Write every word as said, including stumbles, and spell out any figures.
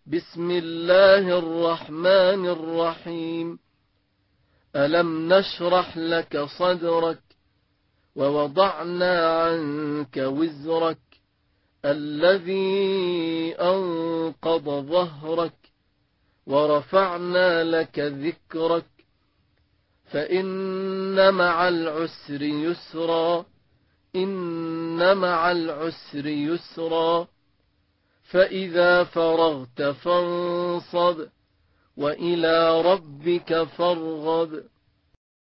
بسم الله الرحمن الرحيم. ألم نشرح لك صدرك ووضعنا عنك وزرك الذي أنقض ظهرك ورفعنا لك ذكرك فإن مع العسر يسرا إن مع العسر يسرا فإذا فرغت فانصب وإلى ربك فارغب